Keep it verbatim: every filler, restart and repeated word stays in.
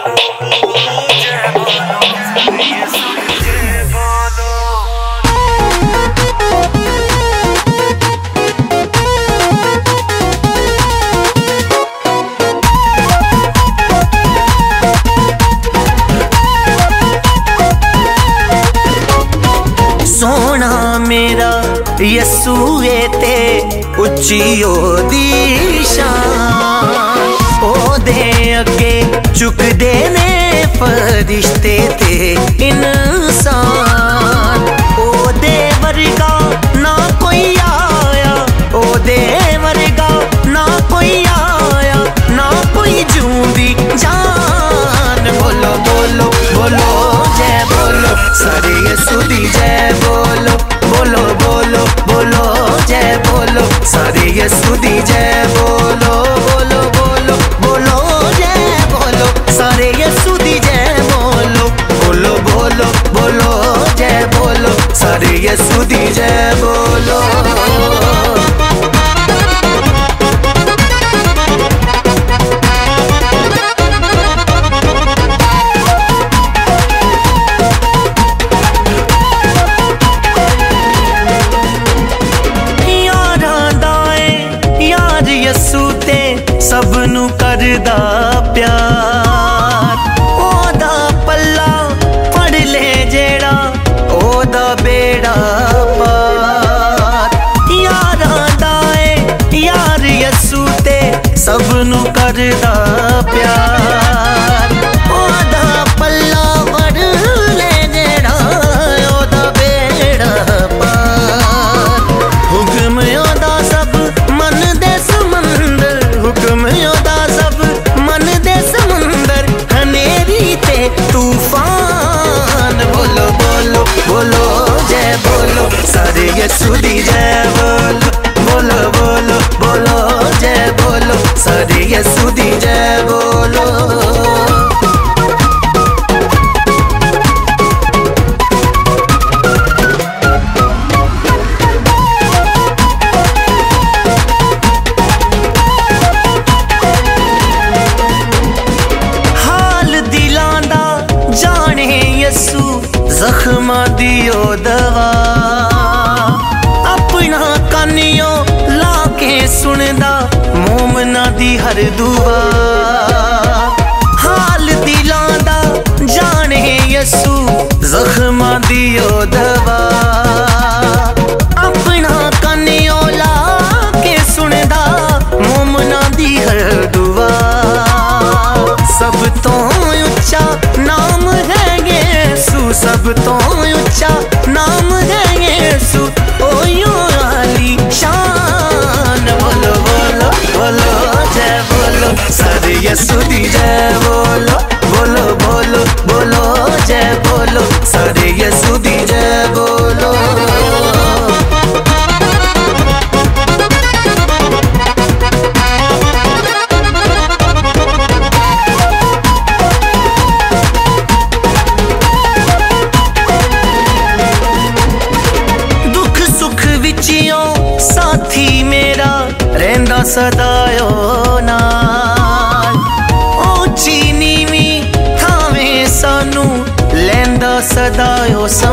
सोना मेरा यसू ते उच्ची ओदी शान, ओदे अगे चुकदे ने फरिश्ते ते इंसान। ओदे वर्गा ना कोई आया, ओदे वर्गा ना कोई आया, ना कोई जूंदी जान। बोलो बोलो बोलो जय बोलो सारे यसू दी जय बोलो, बोलो बोलो बोलो जय बोलो सारे यसू दी जय बोलो, बोलो बोलो बोलो जय बोलो सारे यसू दी जय बोलो, बोलो बोलो बोलो जय बोलो सारे यसू दी जय बोलो। सबनू करदा प्यार, ओदा पल्ला फड़ ले जेड़ा ओदा बेड़ा पार। यारां दा ए यार यसू ते सबनू करदा प्यार, ओदा पल्ला फड़ ले जेड़ा ओदा बेड़ा पार। हुक्म ओदा सब मन दे समंदर, हुक्म ओदा सब मन दे समुंदर, हनेरी ते तूफान। बोलो बोलो बोलो जय बोलो सारे यसू दी जय बोलो, बोलो बोलो बोलो जय बोलो सारे यसू दी जय बोलो। जख्मा दियो दवा अपना कानियो लाके सुनदा मोमना दी हर दुआ। हाल दिलां दा जाने यसू जख्मा दियो दवा, अपना कानियो लाके सुनदा मोमना दी हर दुआ। सब तो उच्चा नाम है यसू, सब तो ऊंचा नाम है यसू, ओयो आली शान। बोलो बोलो बोलो जय बोलो सारे यसू दी जय बोलो, बोलो बोलो बोलो जय बोलो सारे यसू दी जय बोलो। साथी मेरा रहंदा सदायो नाल, ओ चीनी वी थावे सानू लैंदा सदायो।